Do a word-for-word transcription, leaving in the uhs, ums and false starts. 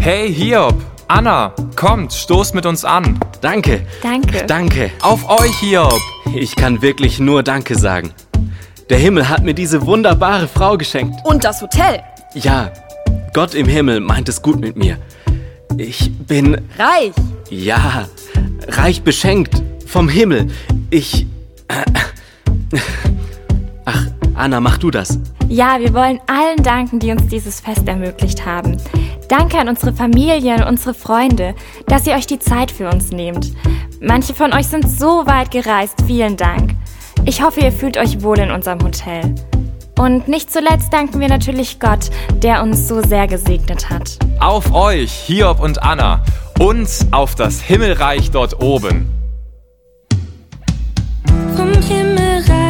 Hey Hiob, Anna, kommt, stoßt mit uns an. Danke. Danke. Danke. Auf euch, Hiob. Ich kann wirklich nur Danke sagen. Der Himmel hat mir diese wunderbare Frau geschenkt. Und das Hotel. Ja, Gott im Himmel meint es gut mit mir. Ich bin... Reich. Ja, reich beschenkt vom Himmel. Ich... Ach, Anna, mach du das. Ja, wir wollen allen danken, die uns dieses Fest ermöglicht haben. Danke an unsere Familie und unsere Freunde, dass ihr euch die Zeit für uns nehmt. Manche von euch sind so weit gereist, vielen Dank. Ich hoffe, ihr fühlt euch wohl in unserem Hotel. Und nicht zuletzt danken wir natürlich Gott, der uns so sehr gesegnet hat. Auf euch, Hiob und Anna, und auf das Himmelreich dort oben. Vom Himmelreich